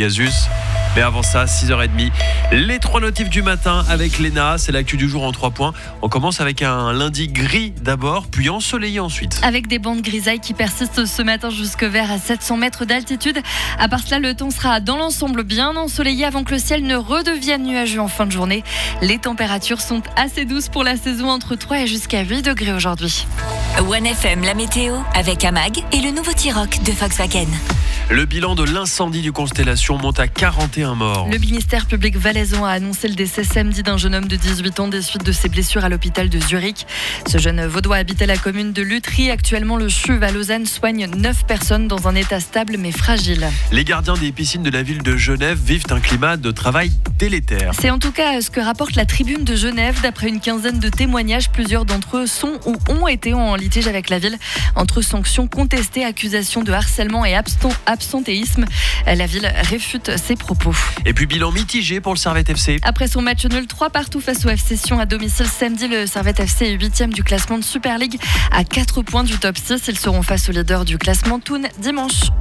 Pegasus. Mais avant ça, 6h30, les 3 notifs du matin avec Léna. C'est l'actu du jour en 3 points. On commence avec un lundi gris d'abord, puis ensoleillé ensuite. Avec des bandes grisailles qui persistent ce matin jusque vers 700 mètres d'altitude. À part cela, le temps sera dans l'ensemble bien ensoleillé avant que le ciel ne redevienne nuageux en fin de journée. Les températures sont assez douces pour la saison, entre 3 et jusqu'à 8 degrés aujourd'hui. 1FM, la météo avec Amag et le nouveau T-Roc de Volkswagen. Le bilan de l'incendie du Constellation monte à 41 morts. Le ministère public valaisan a annoncé le décès samedi d'un jeune homme de 18 ans des suites de ses blessures à l'hôpital de Zurich. Ce jeune vaudois habitait la commune de Lutry. Actuellement, le CHUV à Lausanne soigne 9 personnes dans un état stable mais fragile. Les gardiens des piscines de la ville de Genève vivent un climat de travail délétère. C'est en tout cas ce que rapporte la Tribune de Genève. D'après une quinzaine de témoignages, plusieurs d'entre eux sont ou ont été en litige avec la ville entre sanctions contestées, accusations de harcèlement et absentéisme. La ville réfute ces propos. Et puis bilan mitigé pour le Servette FC. Après son match nul 3-3 face au FC Sion à domicile samedi, le Servette FC est 8e du classement de Super League à 4 points du top 6. Ils seront face au leader du classement Thun dimanche.